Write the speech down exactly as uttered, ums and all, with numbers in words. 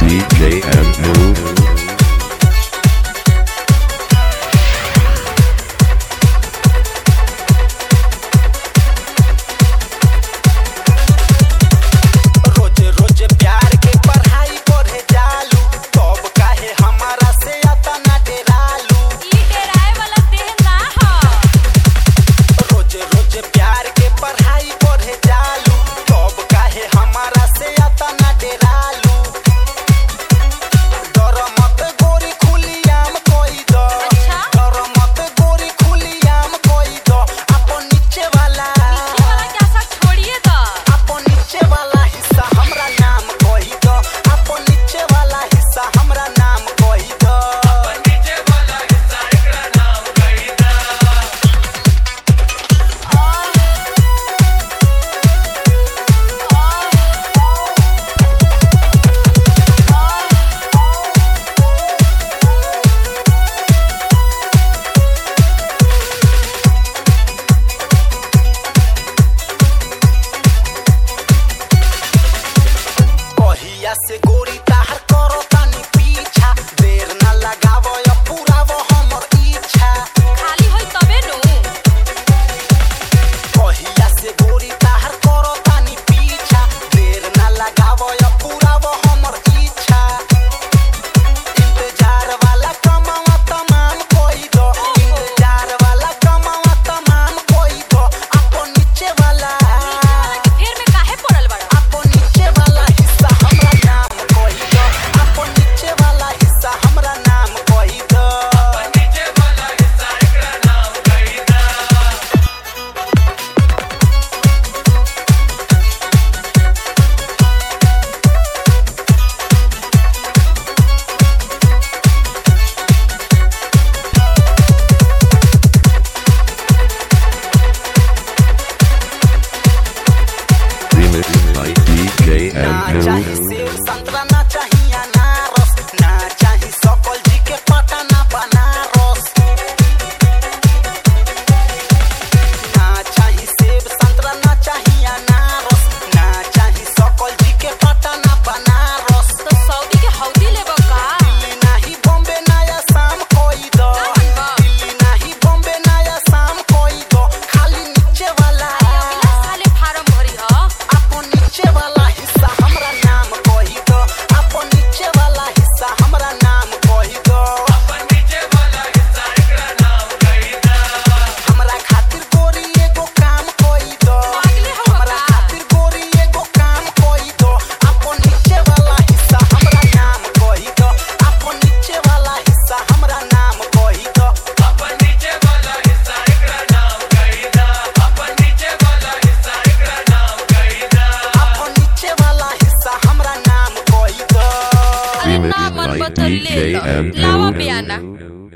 D J and Move. से गोरी ताहर करो तानी पीछा देर ना लगावो या पुरावो हमर इच्छा खाली होई तबे नु कहिया से गोरी ताहर करो तानी पीछा देर ना लगावो या पुरावो हमर इच्छा इंतजार वाला कमावा तमाम कोई दो इंतजार वाला कमावा तमाम कोई दो आपो नीचे वाला के फेर में काहे पड़ल बड़ा आपो नीचे वाला हिस्सा हमरा By D J and Move. संतरा ना चाहिए अनारस ना चाहिए सकल जी के पटा ना बनारस ना चाहिए सेब संतरा ना चाहिए अनारस ना चाहिए सकल जी के पटा ना बनारस तो सऊदी के हौदी लेबो का दिल्ली नाही बॉम्बे ना असम कोई दो दिल्ली नाही बॉम्बे ना असम कोई दो खाली नीचे वाला साले फार्म भरी ह आपो नीचे वाला हिस्सा हमरा नाम कही दो आपो नीचे वाला हिस्सा हमरा नाम कही दो आपो नीचे वाला हिस्सा एकरा नाम कही दो हमरा खातिर गोरी एगो काम कही दो हमरा खातिर गोरी एगो काम कही दो आपो नीचे वाला हिस्सा हमरा नाम कही दो आपो नीचे वाला हिस्सा हमरा नाम कही दो आपो नीचे वाला हिस्सा एकरा नाम कही दो आपो नीचे वाला हिस्सा एकरा नाम कही दो आपो नीचे वाला हिस्सा हमरा नाम कही दो अरे ना मन By बतल D ले J low and lava Move. पियाना